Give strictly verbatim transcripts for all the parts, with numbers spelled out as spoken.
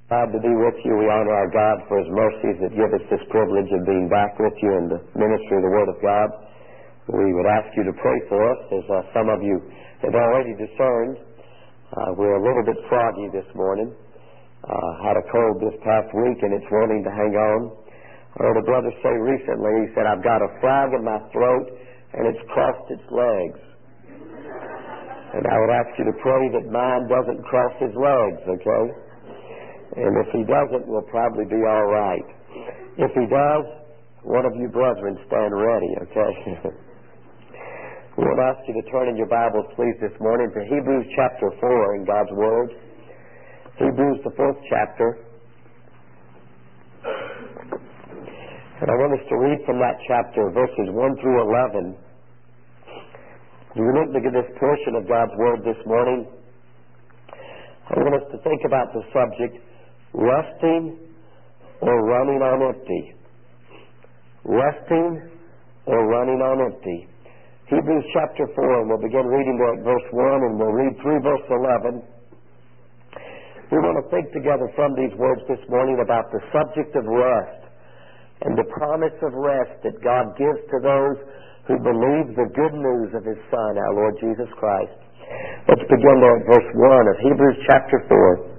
Glad to be with you. We honor our God for His mercies that give us this privilege of being back with you in the ministry of the Word of God. We would ask you to pray for us, as uh, some of you have already discerned. Uh, we're a little bit froggy this morning. Uh, had a cold this past week, and it's wanting to hang on. I heard a brother say recently, he said, I've got a frog in my throat, and it's crossed its legs. And I would ask you to pray that mine doesn't cross his legs, okay? And if he doesn't, we'll probably be all right. If he does, one of you brethren stand ready, okay? We want to ask you to turn in your Bibles, please, this morning to Hebrews chapter four in God's Word. Hebrews, the fourth chapter. And I want us to read from that chapter, verses one through eleven. As we look at this portion of God's Word this morning, I want us to think about the subject, resting or running on empty. Resting or running on empty. Hebrews chapter four, and we'll begin reading there at verse one, and we'll read through verse eleven. We want to think together from these words this morning about the subject of rest and the promise of rest that God gives to those who believe the good news of His Son, our Lord Jesus Christ. Let's begin there at verse one of Hebrews chapter four.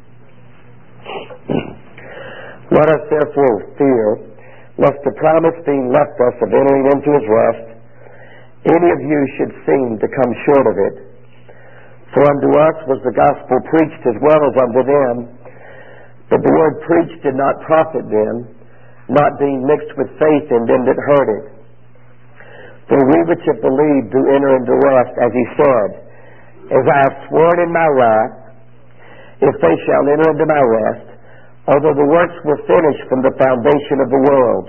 Let us therefore fear, lest the promise being left us of entering into His rest, any of you should seem to come short of it. For unto us was the gospel preached as well as unto them, but the word preached did not profit them, not being mixed with faith in them that heard it. For we which have believed do enter into rest, as He said, As I have sworn in my wrath, if they shall enter into my rest, although the works were finished from the foundation of the world.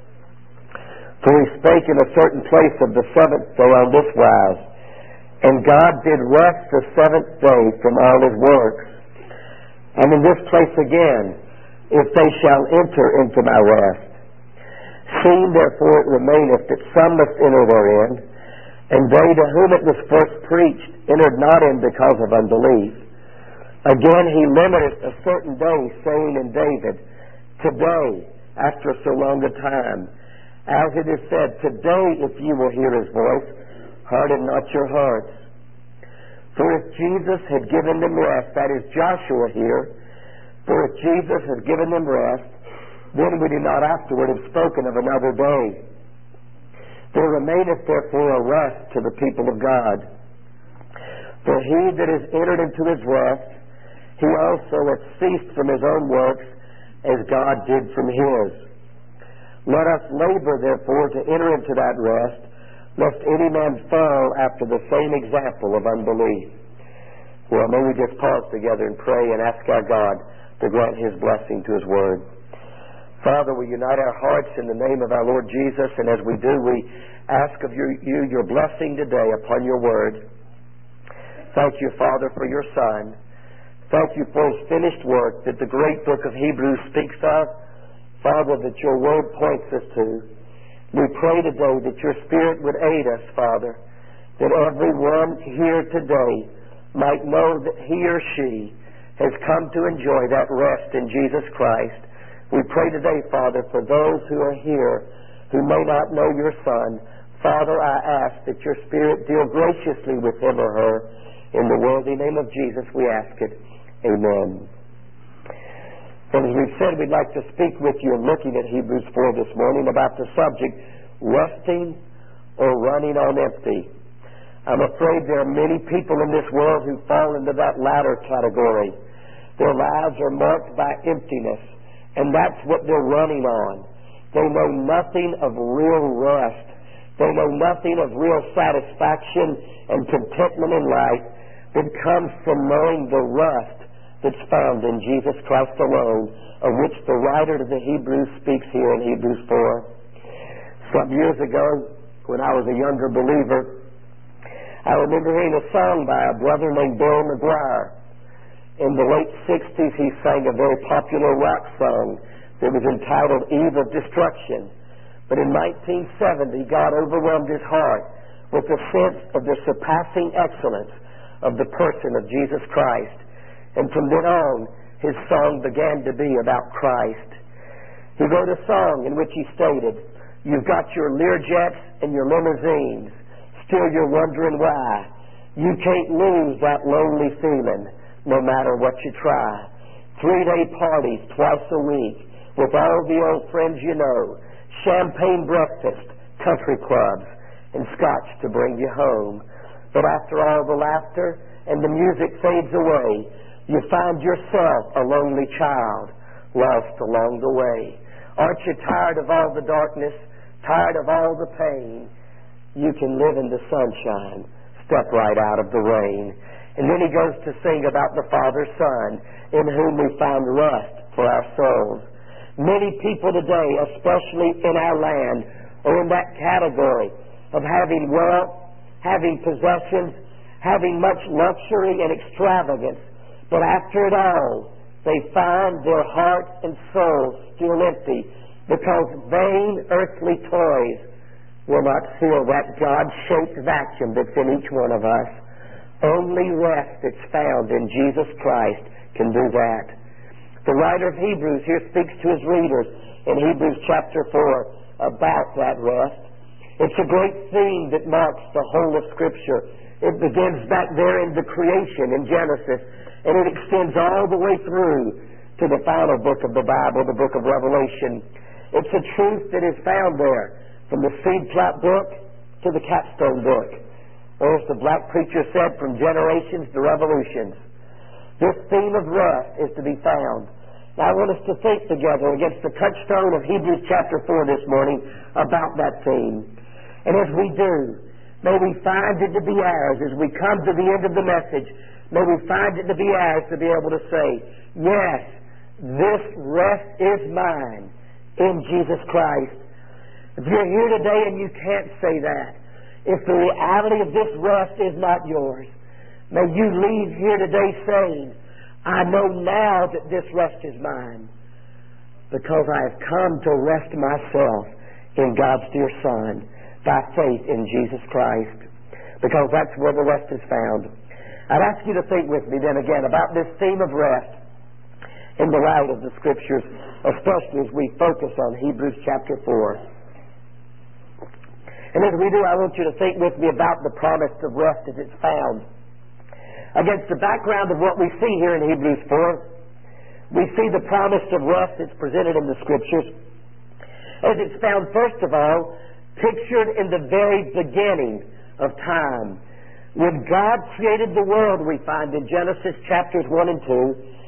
For He spake in a certain place of the seventh day on this wise, And God did rest the seventh day from all His works. And in this place again, if they shall enter into my rest. Seeing therefore it remaineth that some must enter therein, and they to whom it was first preached entered not in because of unbelief. Again He limiteth a certain day, saying in David, Today, after so long a time, as it is said, Today, if you will hear His voice, harden not your hearts. For if Jesus had given them rest, that is Joshua here, for if Jesus had given them rest, then would He not afterward have spoken of another day. There remaineth therefore a rest to the people of God. For he that is entered into His rest, he also hath ceased from his own works, as God did from His. Let us labor therefore to enter into that rest, lest any man fall after the same example of unbelief. Well, may we just pause together and pray and ask our God to grant His blessing to His Word. Father, we unite our hearts in the name of our Lord Jesus, and as we do, we ask of you, you your blessing today upon your Word. Thank you, Father, for your Son. Thank you for His finished work that the great book of Hebrews speaks of. Father, that your Word points us to. We pray today that your Spirit would aid us, Father, that everyone here today might know that he or she has come to enjoy that rest in Jesus Christ. We pray today, Father, for those who are here who may not know your Son. Father, I ask that your Spirit deal graciously with him or her. In the worthy name of Jesus, we ask it. Amen. And as we've said, we'd like to speak with you in looking at Hebrews four this morning about the subject, resting or running on empty. I'm afraid there are many people in this world who fall into that latter category. Their lives are marked by emptiness, and that's what they're running on. They know nothing of real rest. They know nothing of real satisfaction and contentment in life that comes from knowing the rest that's found in Jesus Christ alone, of which the writer to the Hebrews speaks here in Hebrews four. Some years ago, when I was a younger believer, I remember hearing a song by a brother named Bill McGuire. In the late sixties, he sang a very popular rock song that was entitled Eve of Destruction. But in nineteen seventy, God overwhelmed his heart with a sense of the surpassing excellence of the person of Jesus Christ. And from then on, his song began to be about Christ. He wrote a song in which he stated, "You've got your Learjets and your limousines, still you're wondering why. You can't lose that lonely feeling, no matter what you try. Three-day parties twice a week with all the old friends you know, champagne breakfast, country clubs, and scotch to bring you home. But after all the laughter and the music fades away, you find yourself a lonely child, lost along the way. Aren't you tired of all the darkness, tired of all the pain? You can live in the sunshine, step right out of the rain." And then he goes to sing about the Father, Son, in whom we find rest for our souls. Many people today, especially in our land, are in that category of having wealth, having possessions, having much luxury and extravagance. But after it all, they find their heart and soul still empty, because vain earthly toys will not fill that God-shaped vacuum that's in each one of us. Only rest that's found in Jesus Christ can do that. The writer of Hebrews here speaks to his readers in Hebrews chapter four about that rest. It's a great theme that marks the whole of Scripture. It begins back there in the creation in Genesis, and it extends all the way through to the final book of the Bible, the book of Revelation. It's a truth that is found there, from the seed plot book to the capstone book, or as the black preacher said, from generations to revolutions. This theme of rest is to be found. Now I want us to think together against the touchstone of Hebrews chapter four this morning about that theme. And as we do, may we find it to be ours as we come to the end of the message. May we find it to be ours to be able to say, yes, this rest is mine in Jesus Christ. If you're here today and you can't say that, if the reality of this rest is not yours, may you leave here today saying, I know now that this rest is mine, because I have come to rest myself in God's dear Son by faith in Jesus Christ, because that's where the rest is found. I'd ask you to think with me then again about this theme of rest in the light of the Scriptures, especially as we focus on Hebrews chapter four. And as we do, I want you to think with me about the promise of rest as it's found. Against the background of what we see here in Hebrews four, we see the promise of rest that's presented in the Scriptures as it's found, first of all, pictured in the very beginning of time. When God created the world, we find in Genesis chapters one and two,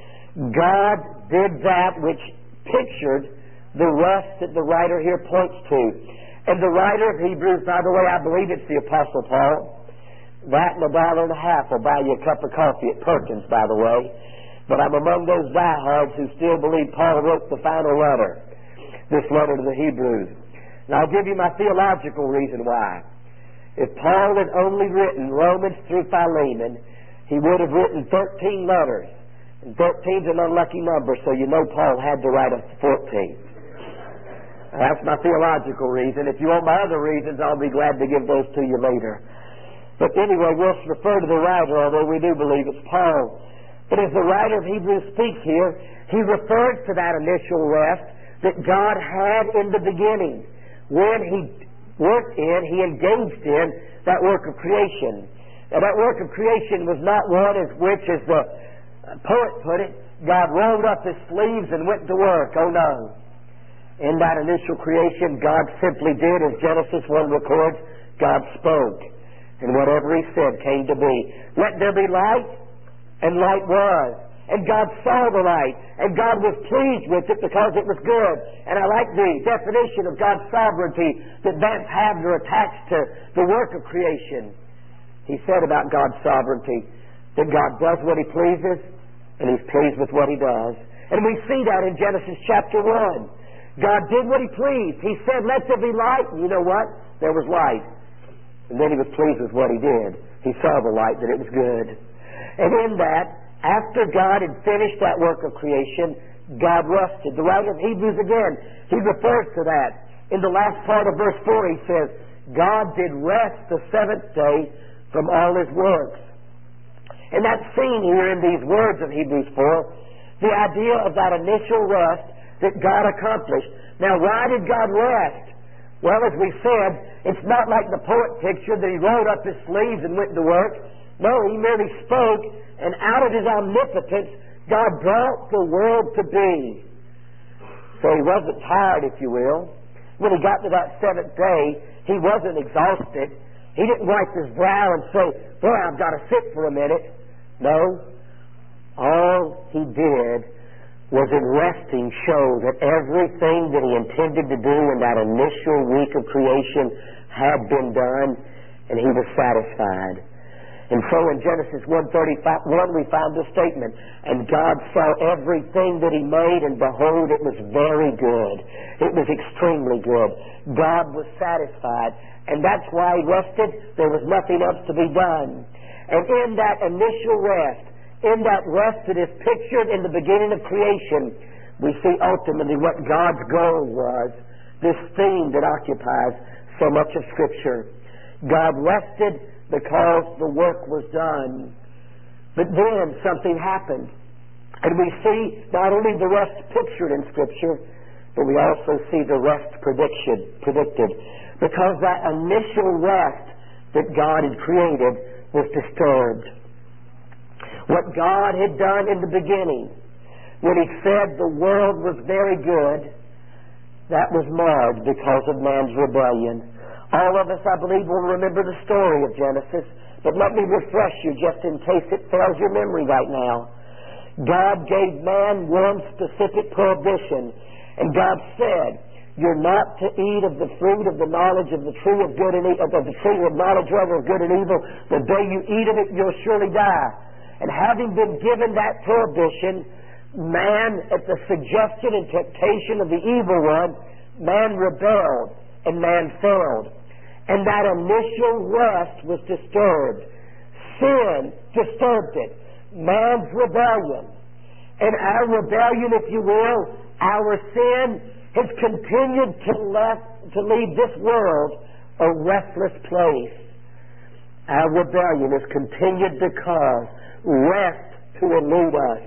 God did that which pictured the rest that the writer here points to. And the writer of Hebrews, by the way, I believe it's the Apostle Paul. That and a dollar and a half will buy you a cup of coffee at Perkins, by the way. But I'm among those diehards who still believe Paul wrote the final letter, this letter to the Hebrews. And I'll give you my theological reason why. If Paul had only written Romans through Philemon, he would have written thirteen letters. And thirteen's an unlucky number, so you know Paul had to write a fourteenth. That's my theological reason. If you want my other reasons, I'll be glad to give those to you later. But anyway, we'll refer to the writer, although we do believe it's Paul. But as the writer of Hebrews speaks here, he refers to that initial rest that God had in the beginning, when he worked in, he engaged in that work of creation. Now that work of creation was not one as which, as the poet put it, God rolled up his sleeves and went to work. Oh no. In that initial creation, God simply did, as Genesis one records, God spoke. And whatever he said came to be. Let there be light, and light was. And God saw the light, and God was pleased with it because it was good. And I like the definition of God's sovereignty that Vance Havner attached to the work of creation. He said about God's sovereignty that God does what he pleases, and he's pleased with what he does. And we see that in Genesis chapter one. God did what he pleased. He said, let there be light, and you know what? There was light. And then he was pleased with what he did. He saw the light, that it was good. And in that, after God had finished that work of creation, God rested. The writer of Hebrews again, he refers to that. In the last part of verse four, he says, God did rest the seventh day from all his works. And that's seen here in these words of Hebrews four, The idea of that initial rest that God accomplished. Now, why did God rest? Well, as we said, it's not like the poet picture that he rolled up his sleeves and went to work. No, he merely spoke, and out of his omnipotence, God brought the world to be. So he wasn't tired, if you will. When he got to that seventh day, he wasn't exhausted. He didn't wipe his brow and say, boy, I've got to sit for a minute. No. All he did was in resting show that everything that he intended to do in that initial week of creation had been done, and he was satisfied. And so in Genesis one thirty-one we find this statement, and God saw everything that he made, and behold, it was very good. It was extremely good. God was satisfied, and that's why he rested. There was nothing else to be done. And in that initial rest, in that rest that is pictured in the beginning of creation, we see ultimately what God's goal was, this theme that occupies so much of Scripture. God rested because the work was done. But then something happened. And we see not only the rest pictured in Scripture, but we also see the rest prediction, predicted. Because that initial rest that God had created was disturbed. What God had done in the beginning, when he said the world was very good, that was marred because of man's rebellion. All of us, I believe, will remember the story of Genesis, but let me refresh you just in case it fails your memory right now. God gave man one specific prohibition, and God said, you're not to eat of the fruit of the knowledge of the tree of good and evil, of the tree of knowledge rather of good and evil. The day you eat of it, you'll surely die. And having been given that prohibition, man, at the suggestion and temptation of the evil one, man rebelled and man failed. And that initial rest was disturbed. Sin disturbed it. Man's rebellion. And our rebellion, if you will, our sin, has continued to, left, to leave this world a restless place. Our rebellion has continued to cause rest to elude us.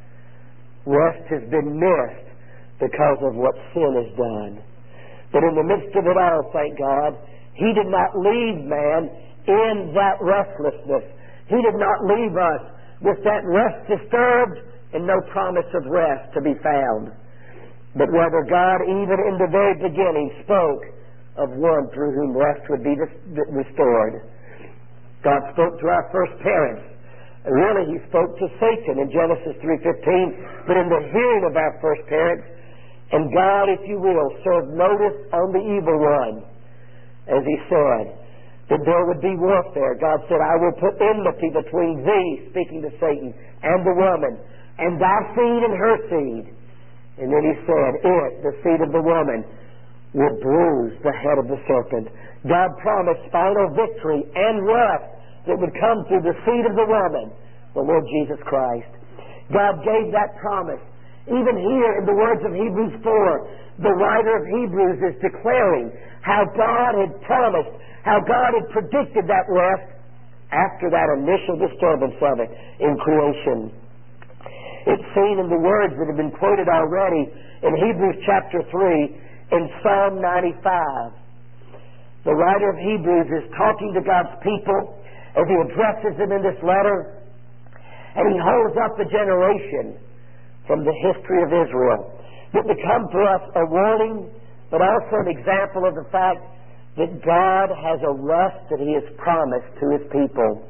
Rest has been missed because of what sin has done. But in the midst of it all, thank God, he did not leave man in that restlessness. He did not leave us with that rest disturbed and no promise of rest to be found. But rather God, even in the very beginning, spoke of one through whom rest would be restored. God spoke to our first parents. Really, he spoke to Satan in Genesis three fifteen, but in the hearing of our first parents, and God, if you will, served notice on the evil one, as he said, that there would be warfare. God said, I will put enmity between thee, speaking to Satan, and the woman, and thy seed and her seed. And then he said, it, the seed of the woman, will bruise the head of the serpent. God promised final victory and rest that would come through the seed of the woman, the Lord Jesus Christ. God gave that promise. Even here in the words of Hebrews four, the writer of Hebrews is declaring how God had promised, how God had predicted that rest after that initial disturbance of it in creation. It's seen in the words that have been quoted already in Hebrews chapter three in Psalm ninety-five. The writer of Hebrews is talking to God's people as he addresses them in this letter, and he holds up a generation from the history of Israel that become for us a warning, but also an example of the fact that God has a rest that he has promised to his people.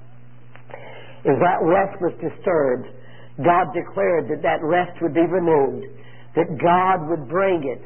As that rest was disturbed, God declared that that rest would be renewed, that God would bring it.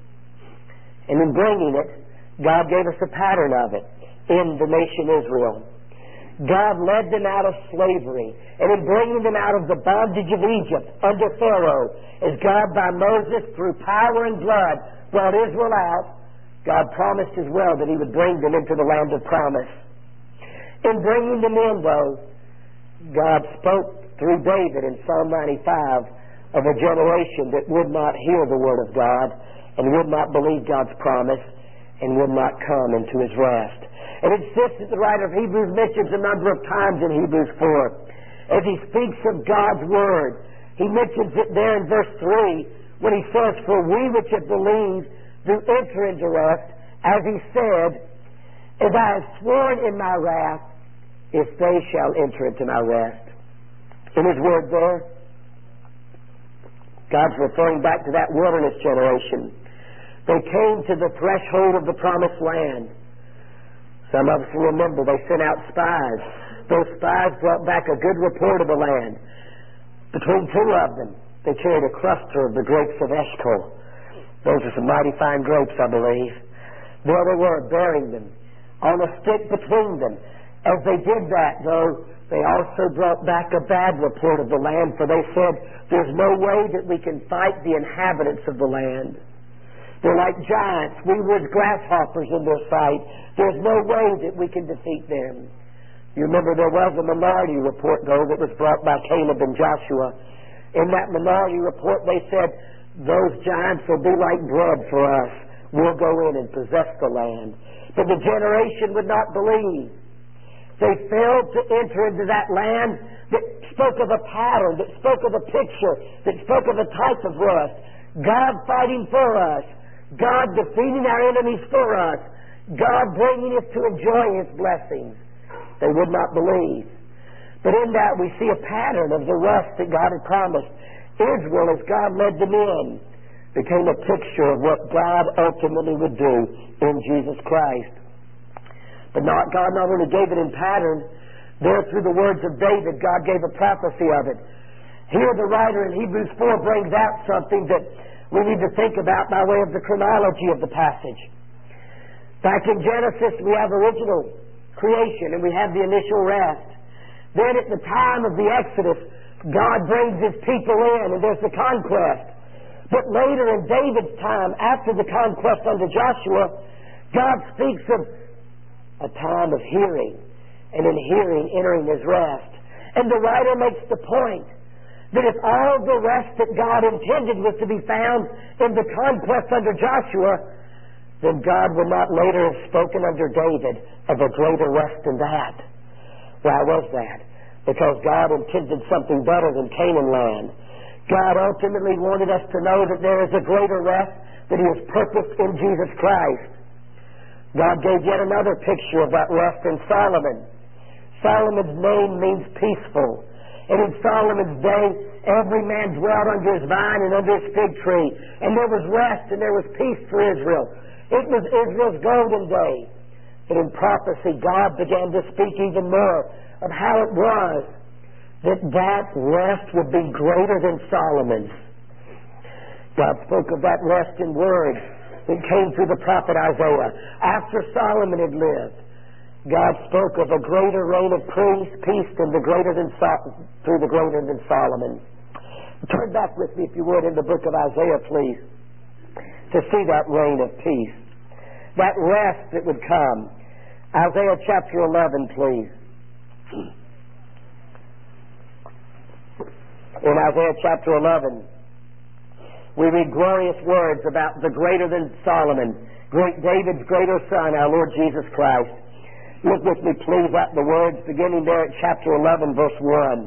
And in bringing it, God gave us a pattern of it in the nation Israel. God led them out of slavery, and in bringing them out of the bondage of Egypt under Pharaoh, as God by Moses through power and blood brought Israel out, God promised as well that he would bring them into the land of promise. In bringing them in, though, God spoke through David in Psalm ninety-five of a generation that would not hear the word of God and would not believe God's promise and would not come into his rest. And it's this that the writer of Hebrews mentions a number of times in Hebrews four. As he speaks of God's Word, He mentions it there in verse three when he says, "For we which have believed do enter into rest, as he said, as I have sworn in my wrath, if they shall enter into my rest." In his word there, God's referring back to that wilderness generation. They came to the threshold of the promised land. Some of us remember they sent out spies. Those spies brought back a good report of the land. Between two of them, they carried a cluster of the grapes of Eshcol. Those are some mighty fine grapes, I believe. There they were, bearing them on a stick between them. As they did that, though, they also brought back a bad report of the land, for they said, "There's no way that we can fight the inhabitants of the land. They're like giants. We were grasshoppers in their sight. There's no way that we can defeat them." You remember there was a minority report, though, that was brought by Caleb and Joshua. In that minority report, they said, "Those giants will be like bread for us. We'll go in and possess the land." But the generation would not believe. They failed to enter into that land that spoke of a pattern, that spoke of a picture, that spoke of a type of rest. God fighting for us. God defeating our enemies for us. God bringing us to enjoy His blessings. They would not believe. But in that we see a pattern of the rest that God had promised. Israel, as God led them in, became a picture of what God ultimately would do in Jesus Christ. But not God not only gave it in pattern, there through the words of David, God gave a prophecy of it. Here the writer in Hebrews four brings out something that we need to think about by way of the chronology of the passage. Back in Genesis, we have original creation and we have the initial rest. Then at the time of the Exodus, God brings His people in and there's the conquest. But later in David's time, after the conquest under Joshua, God speaks of a time of hearing, and in hearing entering His rest. And the writer makes the point that if all the rest that God intended was to be found in the conquest under Joshua, then God would not later have spoken under David of a greater rest than that. Why was that? Because God intended something better than Canaan land. God ultimately wanted us to know that there is a greater rest that He has purposed in Jesus Christ. God gave yet another picture of that rest in Solomon. Solomon's name means peaceful. And in Solomon's day, every man dwelt under his vine and under his fig tree. And there was rest and there was peace for Israel. It was Israel's golden day. But in prophecy, God began to speak even more of how it was that that rest would be greater than Solomon's. God spoke of that rest in words. It came through the prophet Isaiah. After Solomon had lived, God spoke of a greater reign of peace, peace than the greater than Sol- through the greater than Solomon. Turn back with me, if you would, in the book of Isaiah, please, to see that reign of peace, that rest that would come. Isaiah chapter eleven, please. In Isaiah chapter eleven, we read glorious words about the greater than Solomon, great David's greater son, our Lord Jesus Christ. Look with me, please, at the words beginning there at chapter eleven, verse one.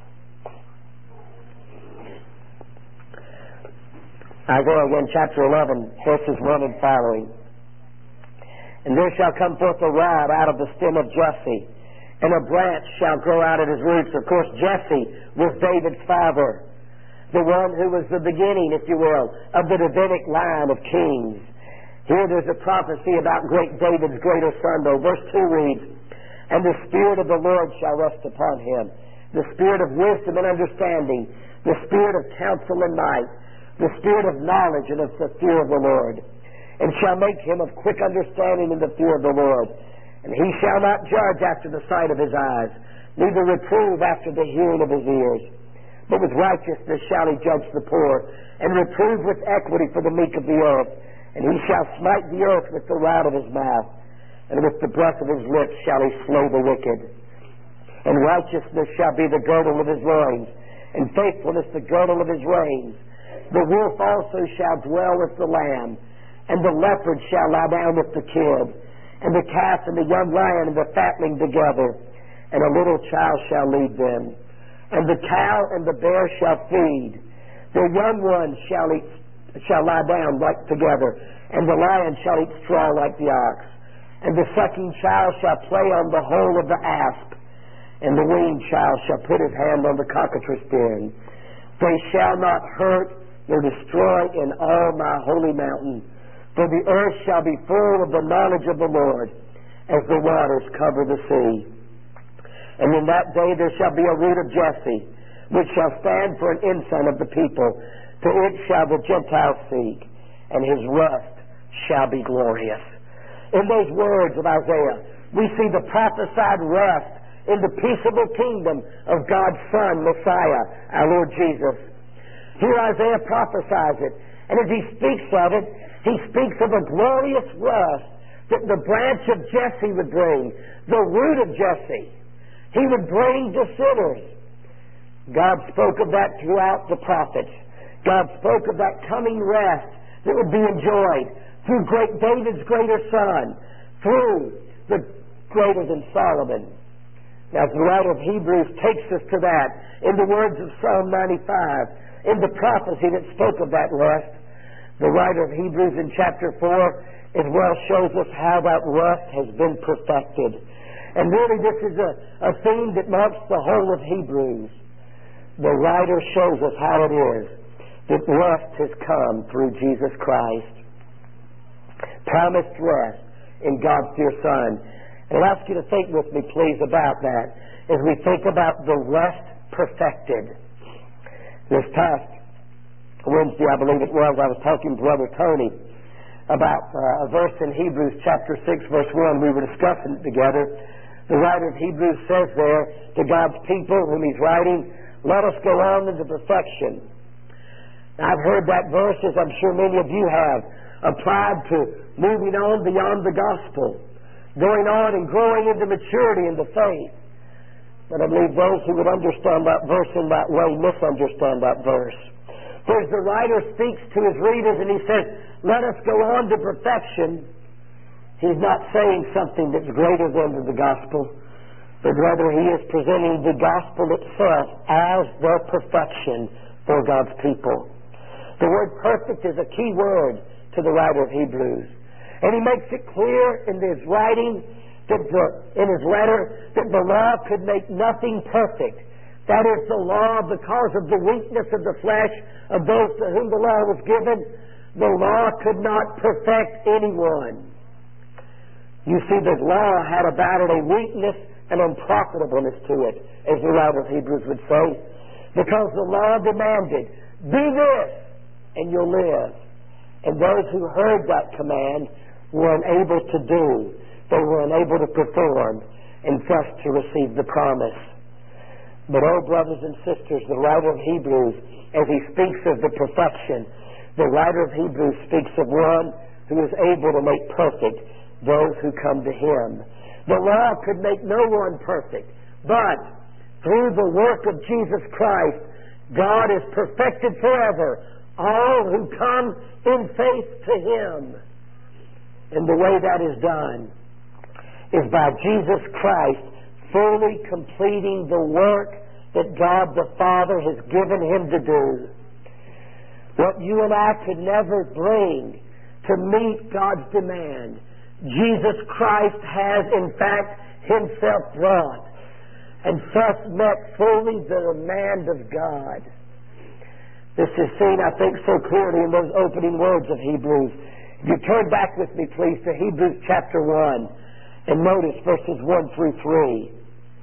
Isaiah again, chapter eleven, verses one and following. "And there shall come forth a rod out of the stem of Jesse, and a branch shall grow out of his roots." Of course, Jesse was David's father, the one who was the beginning, if you will, of the Davidic line of kings. Here there's a prophecy about great David's greater son, though. Verse two reads, "And the Spirit of the Lord shall rest upon him, the Spirit of wisdom and understanding, the Spirit of counsel and might, the Spirit of knowledge and of the fear of the Lord. And shall make him of quick understanding in the fear of the Lord. And he shall not judge after the sight of his eyes, neither reprove after the hearing of his ears. But with righteousness shall he judge the poor, and reprove with equity for the meek of the earth. And he shall smite the earth with the rod of his mouth, and with the breath of his lips shall he slay the wicked. And righteousness shall be the girdle of his loins, and faithfulness the girdle of his reins. The wolf also shall dwell with the lamb, and the leopard shall lie down with the kid, and the calf and the young lion and the fatling together, and a little child shall lead them. and the cow and the bear shall feed. Their young ones shall eat, shall lie down like together, and the lion shall eat straw like the ox. And the sucking child shall play on the hole of the asp, and the weaned child shall put his hand on the cockatrice den. They shall not hurt nor destroy in all my holy mountain, for the earth shall be full of the knowledge of the Lord, as the waters cover the sea. And in that day there shall be a root of Jesse, which shall stand for an ensign of the people. To it shall the Gentiles seek, and his rust shall be glorious. In those words of Isaiah, we see the prophesied rust in the peaceable kingdom of God's Son, Messiah, our Lord Jesus. Here Isaiah prophesies it, and as he speaks of it, he speaks of a glorious rust that the branch of Jesse would bring, the root of Jesse. He would bring to sinners. God spoke of that throughout the prophets. God spoke of that coming rest that would be enjoyed through great David's greater son, through the greater than Solomon. Now, the writer of Hebrews takes us to that in the words of Psalm ninety-five, in the prophecy that spoke of that rest. The writer of Hebrews in chapter four as well shows us how that rest has been perfected. And really this is a, a theme that marks the whole of Hebrews. The writer shows us how it is that rest has come through Jesus Christ. Promised rest in God's dear Son. And I'll ask you to think with me, please, about that as we think about the rest perfected. This past Wednesday, I believe it was, I was talking to Brother Tony about uh, a verse in Hebrews chapter six, verse one. We were discussing it together. The writer of Hebrews says there to God's people whom he's writing, let us go on into perfection. Now, I've heard that verse, as I'm sure many of you have, applied to moving on beyond the gospel, going on and growing into maturity in the faith. But I believe those who would understand that verse in that way misunderstand that verse. For as the writer speaks to his readers and he says, let us go on to perfection, he's not saying something that's greater than the gospel, but rather he is presenting the gospel itself as the perfection for God's people. The word perfect is a key word to the writer of Hebrews. And he makes it clear in his writing, that the, in his letter, that the law could make nothing perfect. That is, the law, because of the weakness of the flesh of those to whom the law was given, the law could not perfect anyone. You see, the law had about it a weakness and unprofitableness to it, as the writer of Hebrews would say, because the law demanded, do this, and you'll live. And those who heard that command were unable to do, they were unable to perform, and thus to receive the promise. But, oh, brothers and sisters, the writer of Hebrews, as he speaks of the perfection, the writer of Hebrews speaks of one who is able to make perfect those who come to him. The law could make no one perfect, but through the work of Jesus Christ, God is perfected forever all who come in faith to him. And the way that is done is by Jesus Christ fully completing the work that God the Father has given him to do. What you and I could never bring to meet God's demand, Jesus Christ has in fact himself brought, and thus met fully the demand of God. This is seen, I think, so clearly in those opening words of Hebrews. If you turn back with me, please, to Hebrews chapter one, and notice verses one through three.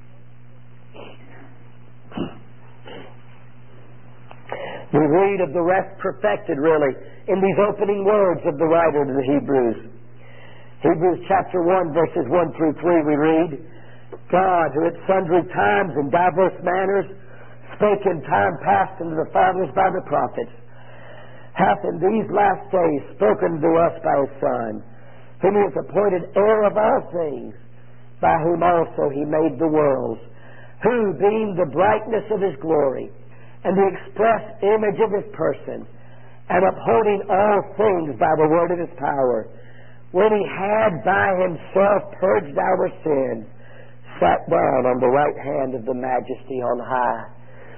We read of the rest perfected, really, in these opening words of the writer to the Hebrews. Hebrews chapter one, verses one through three, we read, God, who at sundry times and diverse manners spake in time past unto the fathers by the prophets, hath in these last days spoken to us by his Son, whom he hath appointed heir of all things, by whom also he made the worlds, who, being the brightness of his glory, and the express image of his person, and upholding all things by the word of his power, when he had by himself purged our sins, sat down on the right hand of the Majesty on high.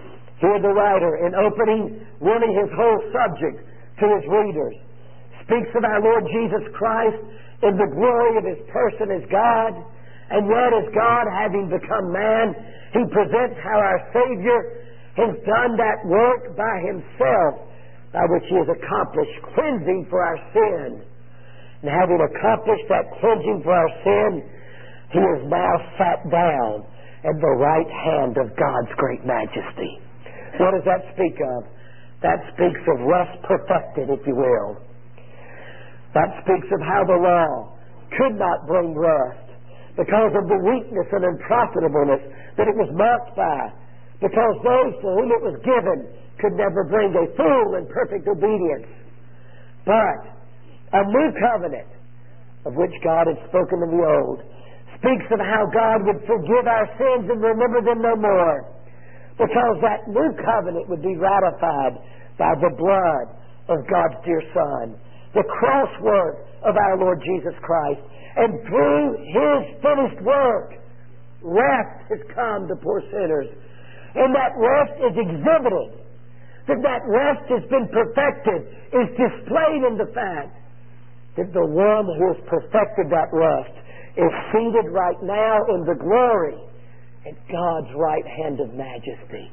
Here the writer, in opening really his whole subject to his readers, speaks of our Lord Jesus Christ in the glory of His person as God, and yet as God, having become man, He presents how our Savior has done that work by Himself, by which He has accomplished cleansing for our sin. And having accomplished that cleansing for our sin, He is now sat down at the right hand of God's great majesty. What does that speak of? That speaks of rest perfected, if you will. That speaks of how the law could not bring rest because of the weakness and unprofitableness that it was marked by, because those to whom it was given could never bring a full and perfect obedience. But a new covenant, of which God had spoken in the old, speaks of how God would forgive our sins and remember them no more, because that new covenant would be ratified by the blood of God's dear Son, the cross work of our Lord Jesus Christ. And through His finished work, rest has come to poor sinners. And that rest is exhibited. That that rest has been perfected is displayed in the fact that the one who has perfected that rest is seated right now in the glory at God's right hand of majesty.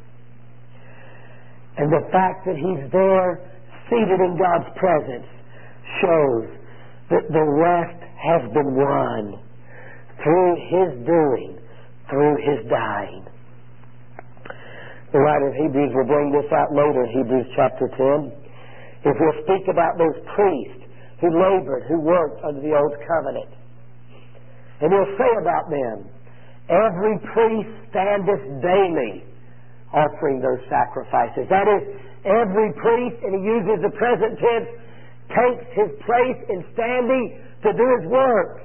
And the fact that He's there, seated in God's presence, shows that the rest has been won through His doing, through His dying. The writer of Hebrews will bring this out later in Hebrews chapter ten. If we'll speak about those priests who labored, who worked under the old covenant. And he'll say about them, every priest standeth daily offering those sacrifices. That is, every priest, and he uses the present tense, takes his place in standing to do his work.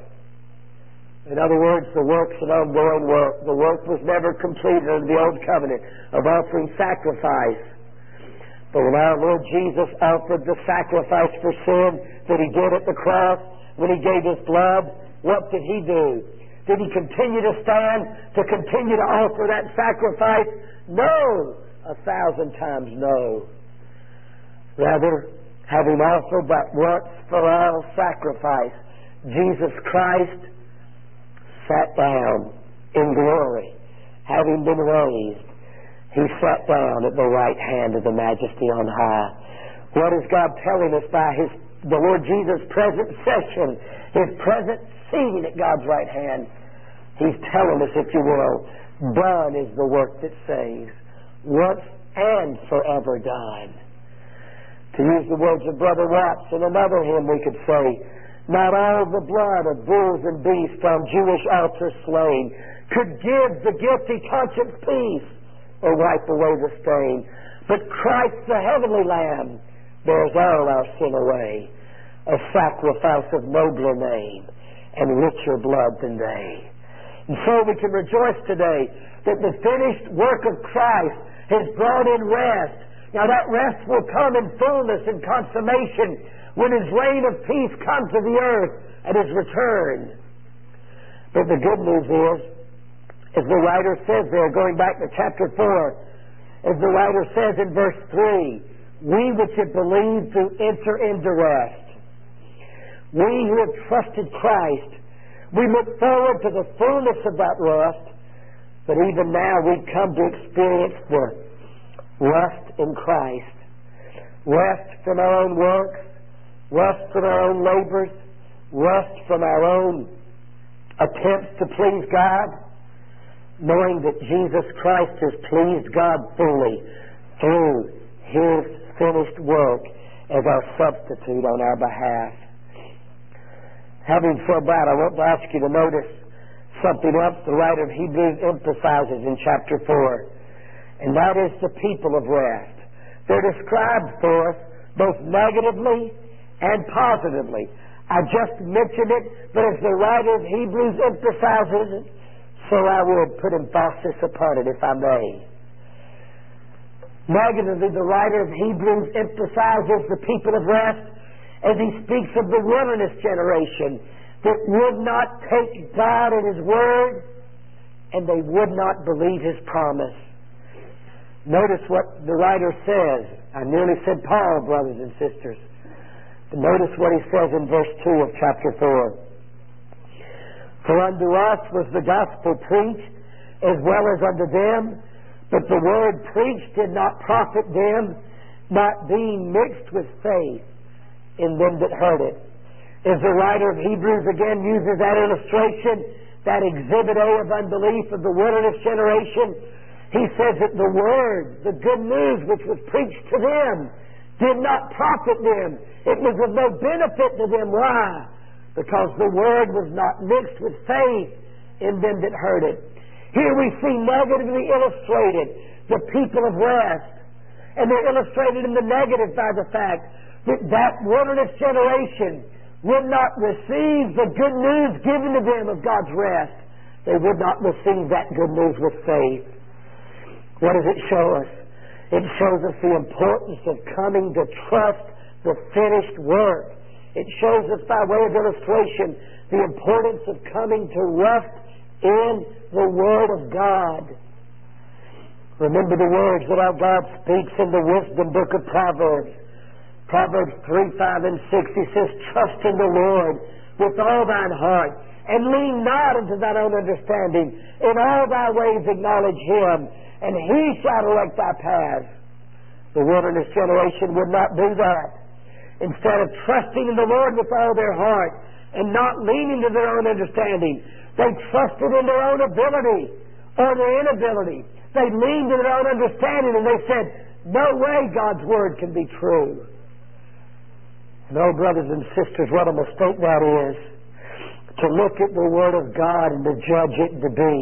In other words, the work's an ongoing work. The work was never completed under the old covenant of offering sacrifice. But when our Lord Jesus offered the sacrifice for sin that He did at the cross, when He gave His blood, what did He do? Did He continue to stand, to continue to offer that sacrifice? No! A thousand times no. Rather, having offered that once for all sacrifice, Jesus Christ sat down in glory, having been raised. He sat down at the right hand of the Majesty on high. What is God telling us by His, the Lord Jesus' present session, His present seating at God's right hand? He's telling us, if you will, done is the work that saves, once and forever done. To use the words of Brother Watts in another hymn, we could say, not all the blood of bulls and beasts on Jewish altars slain could give the guilty conscience peace or wipe away the stain. But Christ the heavenly Lamb bears all our sin away, a sacrifice of nobler name and richer blood than they. And so we can rejoice today that the finished work of Christ has brought in rest. Now that rest will come in fullness and consummation when His reign of peace comes to the earth at His return. But the good news is, as the writer says there, going back to chapter four, as the writer says in verse three, we which have believed do enter into rest. We who have trusted Christ, we look forward to the fullness of that rest, but even now we've come to experience the rest in Christ. Rest from our own works, rest from our own labors, rest from our own attempts to please God, knowing that Jesus Christ has pleased God fully through His finished work as our substitute on our behalf. Having said that, I want to ask you to notice something else the writer of Hebrews emphasizes in chapter four, and that is the people of rest. They're described for us both negatively and positively. I just mentioned it, but as the writer of Hebrews emphasizes it, so I will put emphasis upon it, if I may. Negatively, the writer of Hebrews emphasizes the people of rest as he speaks of the wilderness generation that would not take God at His word, and they would not believe His promise. Notice what the writer says. I nearly said Paul, brothers and sisters. But notice what he says in verse two of chapter four. For unto us was the gospel preached, as well as unto them, but the word preached did not profit them, not being mixed with faith in them that heard it. As the writer of Hebrews again uses that illustration, that exhibit A of unbelief of the wilderness generation, he says that the word, the good news which was preached to them, did not profit them. It was of no benefit to them. Why? Because the word was not mixed with faith in them that heard it. Here we see negatively illustrated the people of rest. And they're illustrated in the negative by the fact that that wilderness generation would not receive the good news given to them of God's rest. They would not receive that good news with faith. What does it show us? It shows us the importance of coming to trust the finished work. It shows us by way of illustration the importance of coming to rest in the Word of God. Remember the words that our God speaks in the wisdom book of Proverbs. Proverbs three, five, and six. He says, trust in the Lord with all thine heart, and lean not unto thine own understanding. In all thy ways acknowledge Him, and He shall direct thy paths. The wilderness generation would not do that. Instead of trusting in the Lord with all their heart and not leaning to their own understanding, they trusted in their own ability or their inability. They leaned to their own understanding and they said, no way God's Word can be true. No, brothers and sisters, what a mistake that is, to look at the Word of God and to judge it to be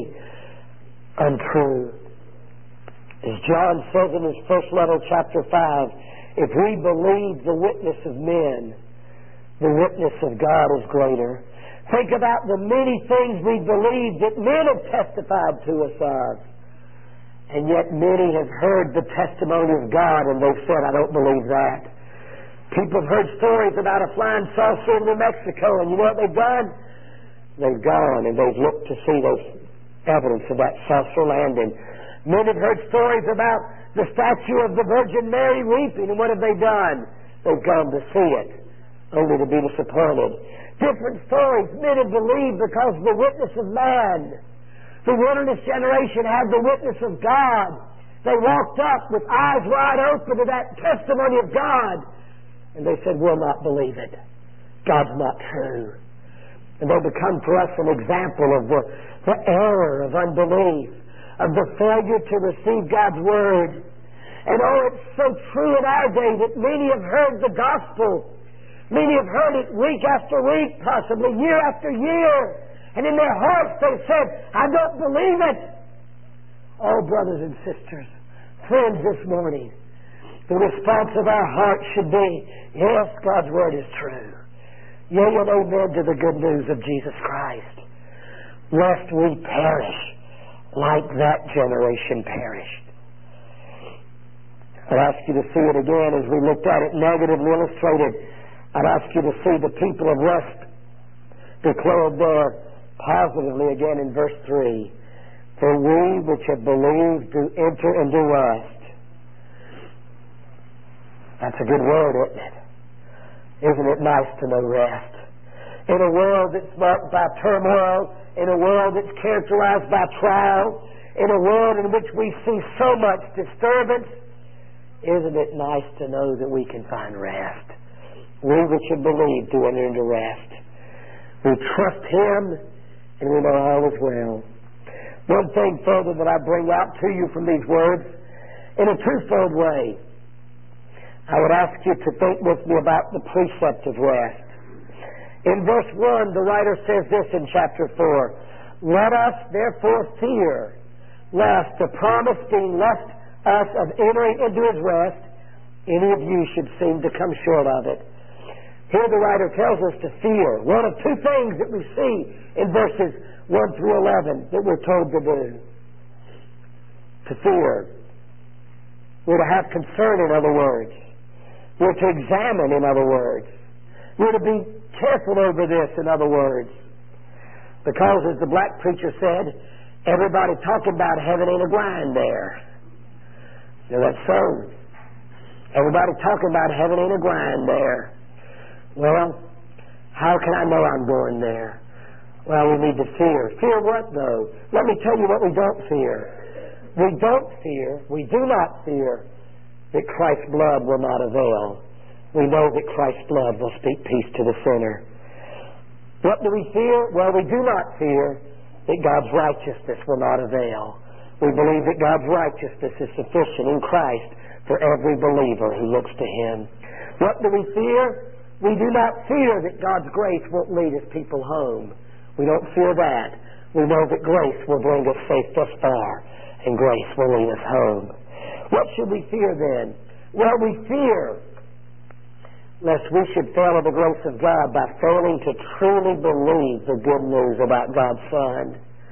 untrue. As John says in his first letter, chapter five, if we believe the witness of men, the witness of God is greater. Think about the many things we believe that men have testified to us of. And yet many have heard the testimony of God and they've said, I don't believe that. People have heard stories about a flying saucer in New Mexico, and you know what they've done? They've gone and they've looked to see those evidence of that saucer landing. Men have heard stories about the statue of the Virgin Mary weeping, and what have they done? They've gone to see it, only to be disappointed. Different stories men have believed because of the witness of man. The wilderness generation had the witness of God. They walked up with eyes wide open to that testimony of God, and they said, we'll not believe it. God's not true. And they become for us an example of the, the error of unbelief, of the failure to receive God's Word. And oh, it's so true in our day that many have heard the gospel. Many have heard it week after week, possibly year after year. And in their hearts they said, I don't believe it. Oh, brothers and sisters, friends, this morning, the response of our hearts should be, yes, God's Word is true. Yea and amen to the good news of Jesus Christ. Lest we perish like that generation perished. I'd ask you to see it again as we looked at it negatively illustrated. I'd ask you to see the people of rest declared there positively again in verse three. For we which have believed do enter into rest. That's a good word, isn't it? Isn't it nice to know rest? In a world that's marked by turmoil, in a world that's characterized by trial, in a world in which we see so much disturbance, isn't it nice to know that we can find rest? We which have believed do enter into rest. We trust Him, and we know all is well. One thing further that I bring out to you from these words, in a twofold way, I would ask you to think with me about the precept of rest. In verse one, the writer says this in chapter four, let us therefore fear, lest the promise being left us of entering into His rest, any of you should seem to come short of it. Here the writer tells us to fear. One of two things that we see in verses one through eleven that we're told to do. To fear. We're to have concern, in other words. We're to examine, in other words. We're to be careful over this, in other words. Because, as the black preacher said, everybody talking about heaven ain't a grind there. Now that's so. Everybody talking about heaven ain't a grind there. Well, how can I know I'm going there? Well, we need to fear. Fear what, though? Let me tell you what we don't fear. We don't fear, we do not fear that Christ's blood will not avail. We know that Christ's blood will speak peace to the sinner. What do we fear? Well, we do not fear that God's righteousness will not avail. We believe that God's righteousness is sufficient in Christ for every believer who looks to Him. What do we fear? We do not fear that God's grace won't lead His people home. We don't fear that. We know that grace will bring us safe thus far, and grace will lead us home. What should we fear then? Well, we fear lest we should fail of the grace of God by failing to truly believe the good news about God's Son.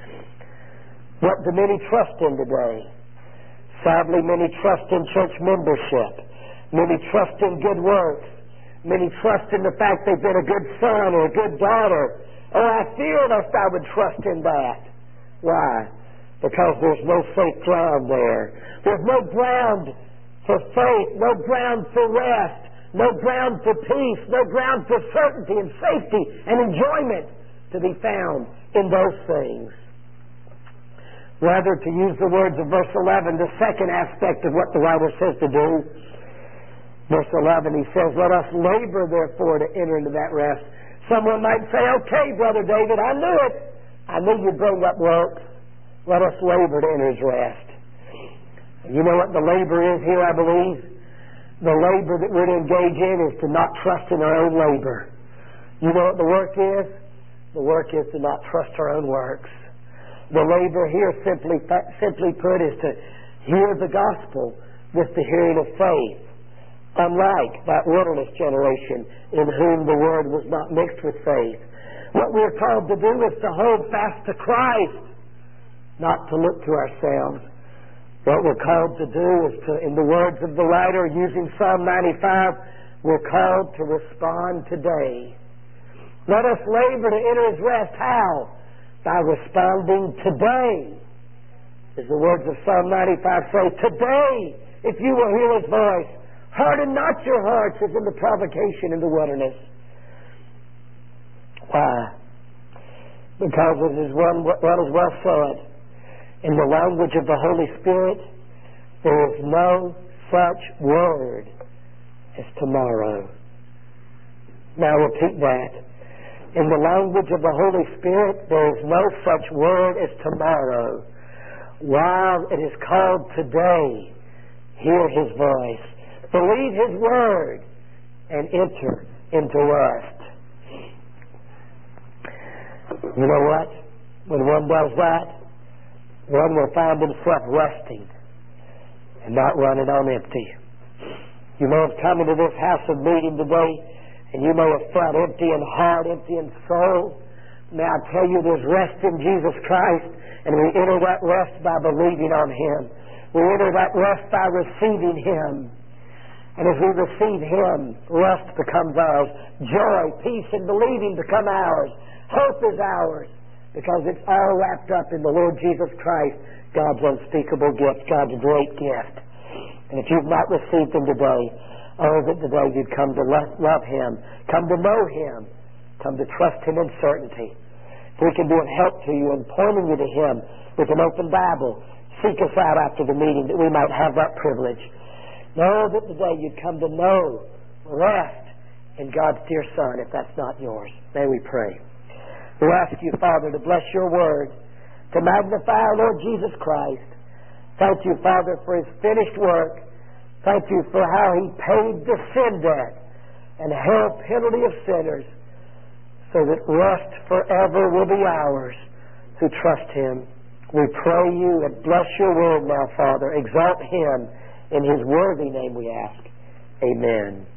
What do many trust in today? Sadly, many trust in church membership. Many trust in good works. Many trust in the fact they've been a good son or a good daughter. Oh, I fear lest I would trust in that. Why? Because there's no safe ground there. There's no ground for faith, no ground for rest, no ground for peace, no ground for certainty and safety and enjoyment to be found in those things. Rather, to use the words of verse eleven, the second aspect of what the writer says to do, verse eleven, he says, let us labor, therefore, to enter into that rest. Someone might say, okay, Brother David, I knew it. I knew you'd bring up works. Let us labor to enter His rest. You know what the labor is here, I believe? The labor that we're to engage in is to not trust in our own labor. You know what the work is? The work is to not trust our own works. The labor here, simply, simply put, is to hear the gospel with the hearing of faith. Unlike that wilderness generation in whom the word was not mixed with faith. What we're called to do is to hold fast to Christ, not to look to ourselves. What we're called to do is to, in the words of the writer using Psalm ninety-five, we're called to respond today. Let us labor to enter His rest. How? By responding today. As the words of Psalm ninety-five say, today, if you will hear His voice, harden not your hearts as in the provocation in the wilderness. Why? Because it is one, one is well said. In the language of the Holy Spirit, there is no such word as tomorrow. Now repeat that. In the language of the Holy Spirit, there is no such word as tomorrow. While it is called today, hear His voice. Believe His word and enter into rest. You know what? When one does that, one will find himself resting and not running on empty. You may have come into this house of meeting today and you may have felt empty in heart, empty in soul. May I tell you there's rest in Jesus Christ, and we enter that rest by believing on Him. We enter that rest by receiving Him. And as we receive Him, rest becomes ours. Joy, peace, and believing become ours. Hope is ours because it's all wrapped up in the Lord Jesus Christ, God's unspeakable gift, God's great gift. And if you've not received Him today, oh, that today you'd come to love Him, come to know Him, come to trust Him in certainty. If we can be of help to you in pointing you to Him with an open Bible, seek us out after the meeting that we might have that privilege. Know that today you'd come to know rest in God's dear Son, if that's not yours. May we pray. We ask you, Father, to bless your word, to magnify our Lord Jesus Christ. Thank you, Father, for His finished work. Thank you for how He paid the sin debt and hell penalty of sinners so that rest forever will be ours who trust Him. We pray you and bless your word now, Father. Exalt Him. In His worthy name we ask. Amen.